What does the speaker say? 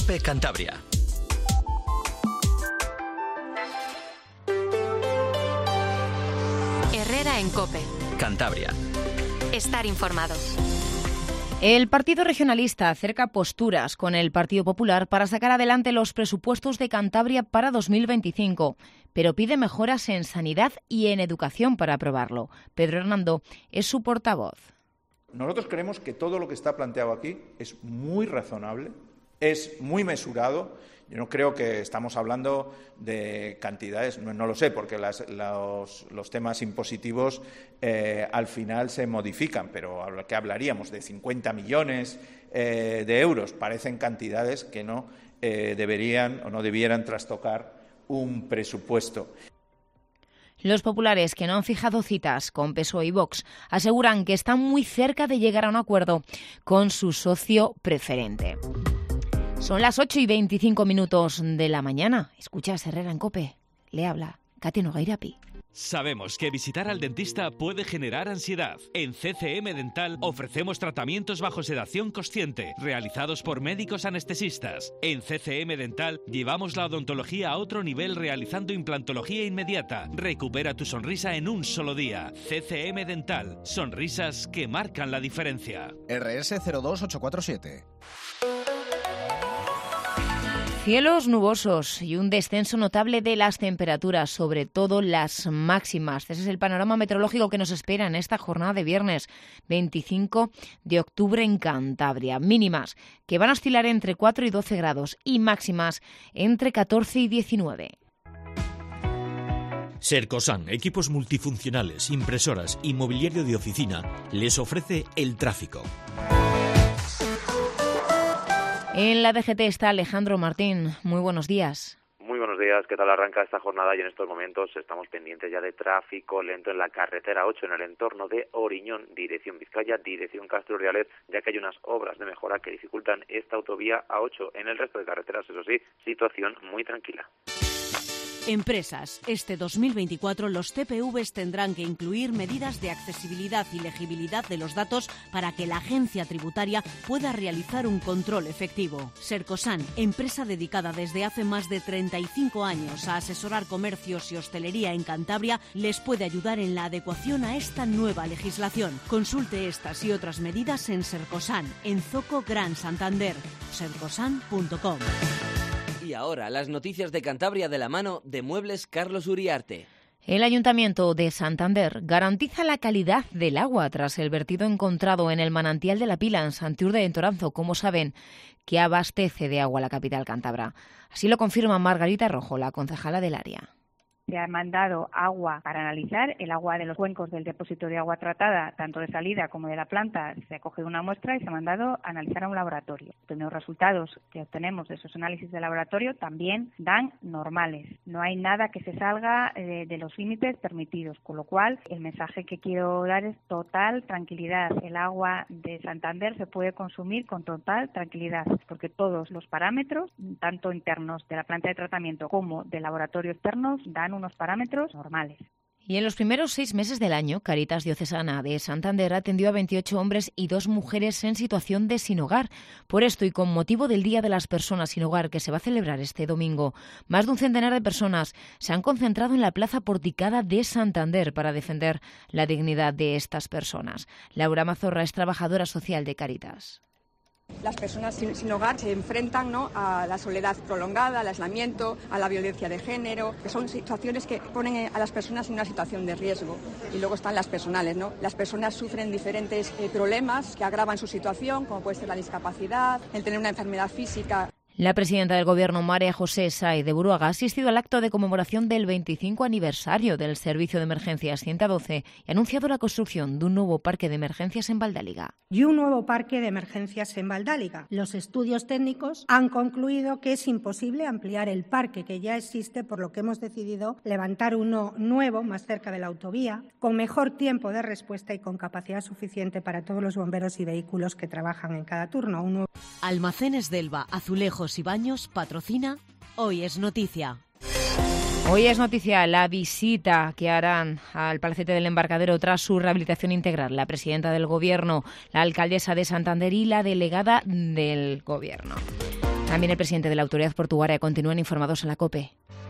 COPE Cantabria. Herrera en COPE Cantabria. Estar informado. El Partido Regionalista acerca posturas con el Partido Popular para sacar adelante los presupuestos de Cantabria para 2025, pero pide mejoras en sanidad y en educación para aprobarlo. Pedro Hernando es su portavoz. Nosotros creemos que todo lo que está planteado aquí es muy razonable, es muy mesurado. Yo no creo que estamos hablando de cantidades, no lo sé, porque los temas impositivos al final se modifican, pero ¿qué hablaríamos? De 50 millones de euros. Parecen cantidades que no deberían o no debieran trastocar un presupuesto. Los populares, que no han fijado citas con PSOE y Vox, aseguran que están muy cerca de llegar a un acuerdo con su socio preferente. Son las 8:25 de la mañana. Escuchas Herrera en COPE. Le habla Katia Nogueirapi. Sabemos que visitar al dentista puede generar ansiedad. En CCM Dental ofrecemos tratamientos bajo sedación consciente, realizados por médicos anestesistas. En CCM Dental llevamos la odontología a otro nivel realizando implantología inmediata. Recupera tu sonrisa en un solo día. CCM Dental. Sonrisas que marcan la diferencia. RS 02847. Cielos nubosos y un descenso notable de las temperaturas, sobre todo las máximas. Ese es el panorama meteorológico que nos espera en esta jornada de viernes 25 de octubre en Cantabria. Mínimas que van a oscilar entre 4 y 12 grados y máximas entre 14 y 19. Sercosan, equipos multifuncionales, impresoras y mobiliario de oficina, les ofrece el tráfico. En la DGT está Alejandro Martín. Muy buenos días. Muy buenos días. ¿Qué tal arranca esta jornada? Y en estos momentos estamos pendientes ya de tráfico lento en la carretera 8 en el entorno de Oriñón, dirección Vizcaya, dirección Castro Urdiales, ya que hay unas obras de mejora que dificultan esta autovía A8. En el resto de carreteras, eso sí, situación muy tranquila. Empresas. Este 2024 los TPVs tendrán que incluir medidas de accesibilidad y legibilidad de los datos para que la agencia tributaria pueda realizar un control efectivo. Sercosan, empresa dedicada desde hace más de 35 años a asesorar comercios y hostelería en Cantabria, les puede ayudar en la adecuación a esta nueva legislación. Consulte estas y otras medidas en Sercosan, en Zoco Gran Santander, sercosan.com. Y ahora, las noticias de Cantabria de la mano de Muebles Carlos Uriarte. El Ayuntamiento de Santander garantiza la calidad del agua tras el vertido encontrado en el manantial de la Pila en Santiurde de Toranzo, como saben, que abastece de agua la capital cántabra. Así lo confirma Margarita Rojo, la concejala del área. Se ha mandado agua para analizar, el agua de los cuencos del depósito de agua tratada, tanto de salida como de la planta, se ha cogido una muestra y se ha mandado a analizar a un laboratorio. Los primeros resultados que obtenemos de esos análisis de laboratorio también dan normales. No hay nada que se salga de los límites permitidos, con lo cual el mensaje que quiero dar es total tranquilidad. El agua de Santander se puede consumir con total tranquilidad, porque todos los parámetros, tanto internos de la planta de tratamiento como del laboratorio externos, dan unos parámetros normales. Y en los primeros 6 meses del año, Cáritas Diocesana de Santander atendió a 28 hombres y 2 mujeres en situación de sin hogar. Por esto y con motivo del Día de las Personas sin Hogar, que se va a celebrar este domingo, más de un centenar de personas se han concentrado en la Plaza Porticada de Santander para defender la dignidad de estas personas. Laura Mazorra es trabajadora social de Cáritas. Las personas sin hogar se enfrentan, ¿no?, a la soledad prolongada, al aislamiento, a la violencia de género, que son situaciones que ponen a las personas en una situación de riesgo. Y luego están las personales, ¿no? Las personas sufren diferentes problemas que agravan su situación, como puede ser la discapacidad, el tener una enfermedad física. La presidenta del Gobierno, María José Sáez de Buruaga, ha asistido al acto de conmemoración del 25 aniversario del Servicio de Emergencias 112 y ha anunciado la construcción de un nuevo parque de emergencias en Valdáliga. Y un nuevo parque de emergencias en Valdáliga. Los estudios técnicos han concluido que es imposible ampliar el parque que ya existe, por lo que hemos decidido levantar uno nuevo más cerca de la autovía, con mejor tiempo de respuesta y con capacidad suficiente para todos los bomberos y vehículos que trabajan en cada turno. Almacenes Delva, Azulejos y Baños patrocina Hoy es Noticia. Hoy es noticia la visita que harán al Palacete del Embarcadero tras su rehabilitación integral la presidenta del Gobierno, la alcaldesa de Santander y la delegada del Gobierno. También el presidente de la autoridad portuaria. Continúan informados en la COPE.